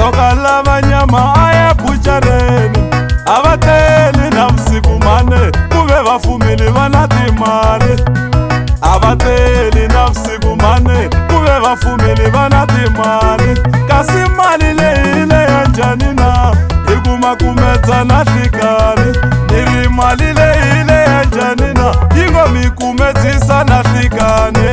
Joka lava nyama aya buchareni avateli na vusiku mane kuve vafumili vana timali avateli na vusiku mane kuve vafumili vana timali kasi mali leyile ya njhani na hikuma kumedza na hlikani niri mali leyile ya njhani na yingo mi kumedzisa na hlikani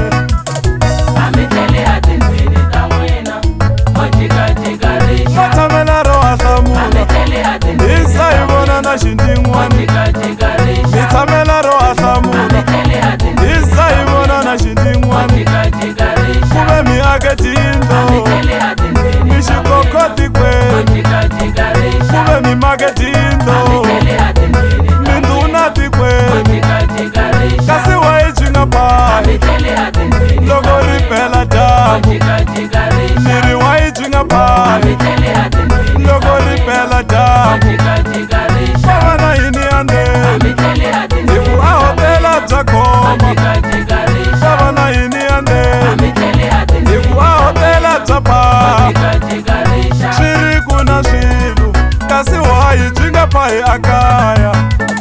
matamela ro ahlamula isa ivona na xindin'wani mitamela ro ahlamula isa ivona na xindin'wani kuve mi ake tindlo mi xikokoti kwenu kuve mi make tindlo mi ndhuna tikwenu kasi wa yi jinga phayi loko ri pela dyambu niri wa yi jinga phayi loko ri pela dyambu vava na yini ya ndleni hiku a hotela bya khoma vava na yini ya ndleni hiku a hotela bya phayi swi ri ku na swilo kasi wa yi jinga phayi a kaya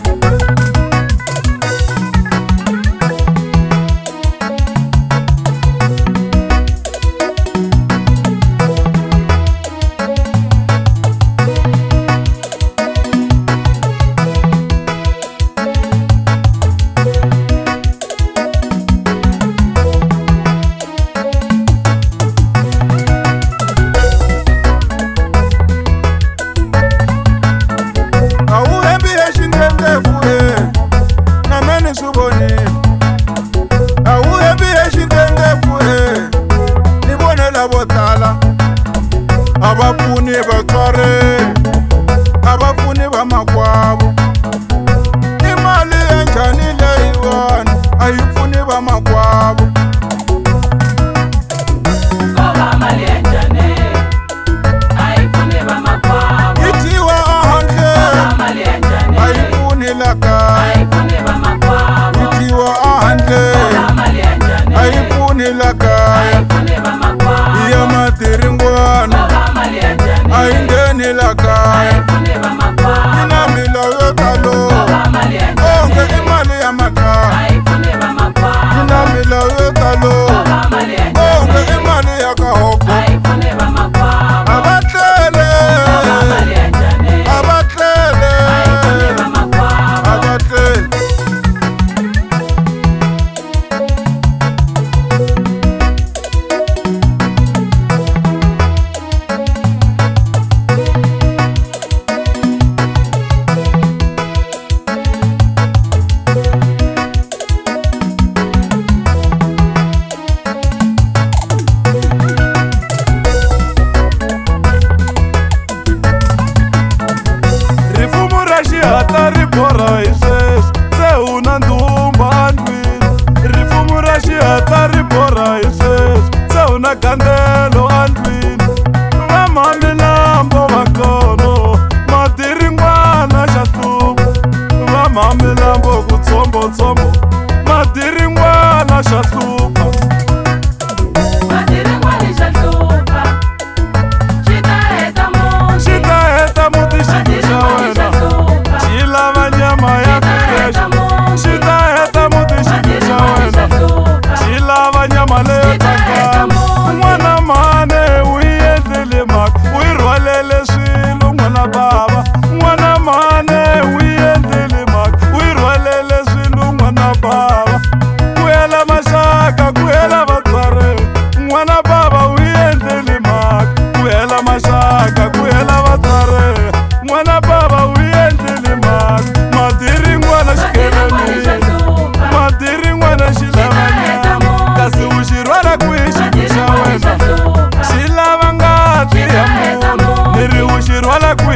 abafuni vatswari abafuni va makwavo imali ya njhani leyiwani a yi pfuni va makwavo yi dyiwa ahandle a yi pfuni la kaya yi dyiwa ahandle a yi pfuni la kaya ya matiringwana a yi ngheni la kaya yi na milawu yo talo onge i mali ya makaya yi na milawu yo talo onge i mali ya kahoko a va tlele a va tlele a va tlele hata ri borha hi sweswi se u na ndhumba ndlwini rifumo ra xihata ri borha hi sweswi se u na gandelo andlwini va mhamilambo va kono madiringwana xa hluva va mhamilambo ku tshombotsombo madiringwana xa hluva xi ta heta muti xintu xa wena xi lava nyama ya fresh xi ta heta muti xintu xa wena xi lava nyama leyo tsakama n'wana mane u yi endlele mhaka u yi rhwalele swilo n'wana bava n'wana mane u yi endlele mhaka u yi rhwalele swilo n'wana bava ku hela maxaka ku hela vatswari n'wana bava u yi endlele mhaka ku hela maxaka ku hela vatswari n'wana bava u yi endlele mhaka madiringwana xikelemile madiringwana xi lava nyama kasi u xi rhwala kwihi xintu xa wena xi lava ngati ya munhu ni ri u xi rhwala